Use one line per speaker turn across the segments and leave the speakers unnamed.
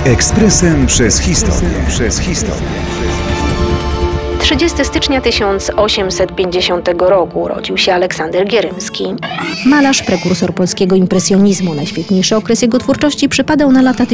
Ekspresem przez historię.
30 stycznia 1850 roku urodził się Aleksander Gierymski. Malarz, prekursor polskiego impresjonizmu. Najświetniejszy okres jego twórczości przypadał na lata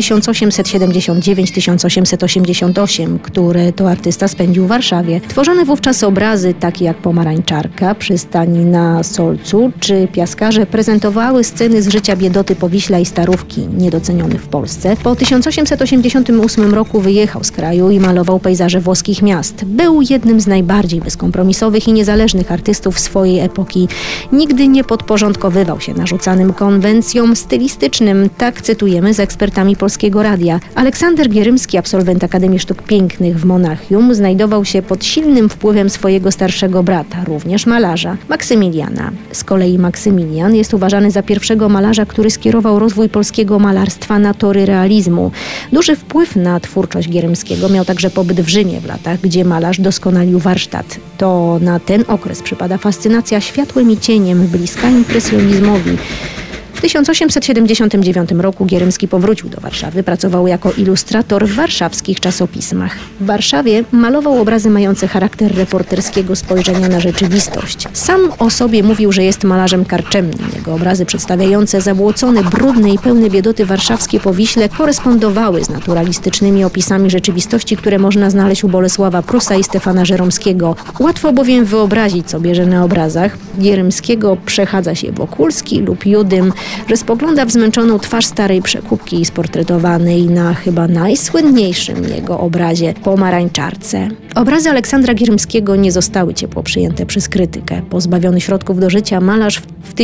1879-1888, które to artysta spędził w Warszawie. Tworzone wówczas obrazy takie jak Pomarańczarka, Przystani na Solcu czy Piaskarze prezentowały sceny z życia biedoty Powiśla i Starówki, niedoceniony w Polsce. Po 1888 roku wyjechał z kraju i malował pejzaże włoskich miast. Był jednym z najbardziej bezkompromisowych i niezależnych artystów swojej epoki. Nigdy nie podporządkowywał się narzucanym konwencjom stylistycznym, tak cytujemy z ekspertami Polskiego Radia. Aleksander Gierymski, absolwent Akademii Sztuk Pięknych w Monachium, znajdował się pod silnym wpływem swojego starszego brata, również malarza, Maksymiliana. Z kolei Maksymilian jest uważany za pierwszego malarza, który skierował rozwój polskiego malarstwa na tory realizmu. Duży wpływ na twórczość Gierymskiego miał także pobyt w Rzymie w latach, gdzie malarz doskonalił warsztat. To na ten okres przypada fascynacja światłem i cieniem, bliska impresjonizmowi. W 1879 roku Gierymski powrócił do Warszawy, pracował jako ilustrator w warszawskich czasopismach. W Warszawie malował obrazy mające charakter reporterskiego spojrzenia na rzeczywistość. Sam o sobie mówił, że jest malarzem karczemnym. Jego obrazy przedstawiające zabłocone, brudne i pełne biedoty warszawskie Powiśle korespondowały z naturalistycznymi opisami rzeczywistości, które można znaleźć u Bolesława Prusa i Stefana Żeromskiego. Łatwo bowiem wyobrazić sobie, że na obrazach Gierymskiego przechadza się Wokulski lub Judym, że spogląda w zmęczoną twarz starej przekupki sportretowanej na chyba najsłynniejszym jego obrazie Pomarańczarce. Obrazy Aleksandra Gierymskiego nie zostały ciepło przyjęte przez krytykę. Pozbawiony środków do życia, malarz w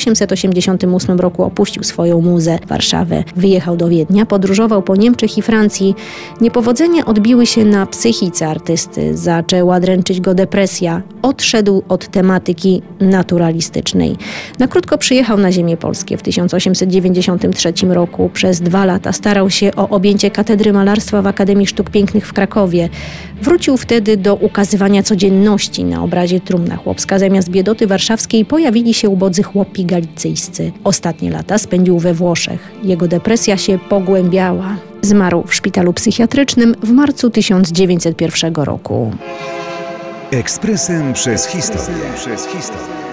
1888 roku opuścił swoją muzę, Warszawę. Wyjechał do Wiednia, podróżował po Niemczech i Francji. Niepowodzenia odbiły się na psychice artysty. Zaczęła dręczyć go depresja. Odszedł od tematyki naturalistycznej. Na krótko przyjechał na ziemię polskie. W 1893 roku przez 2 lata starał się o objęcie katedry malarstwa w Akademii Sztuk Pięknych w Krakowie. Wrócił wtedy do ukazywania codzienności. Na obrazie Trumna chłopska zamiast biedoty warszawskiej pojawili się ubodzy chłopi galicyjscy. Ostatnie lata spędził we Włoszech. Jego depresja się pogłębiała. Zmarł w szpitalu psychiatrycznym w marcu 1901 roku.
Ekspresem przez historię.